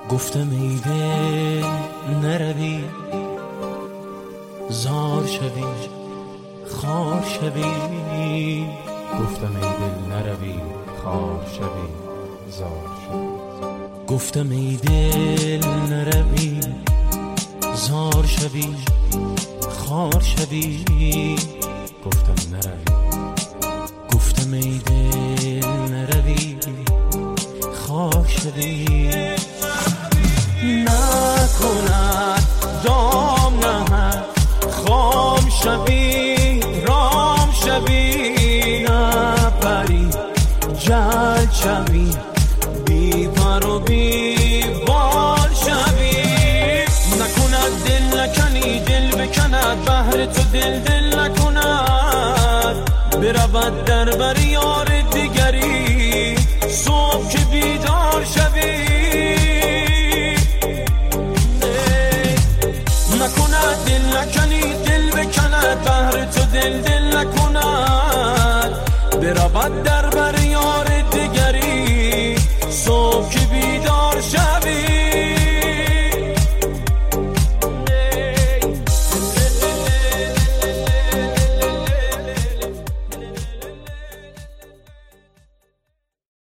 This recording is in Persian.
گفتم ای دل نروی، زار شوی خار شوی. گفتم ای دل نروی، خار شوی زار شوی. گفتم ای دل نروی، زار شوی خار شوی. گفتم نروی. گفتم ای دل نروی، خار شوی. نکند دام نهد خام شوی رام شوی. نپری جل شوی بی پر و بی بال شوی. نکند دل نکنی دل بکند بهر تو دل نکند. برود در بر یار دیگری صبح که بیدار شوی. نکند دل نکنی دل بکند بهر تو دل نکند. برود در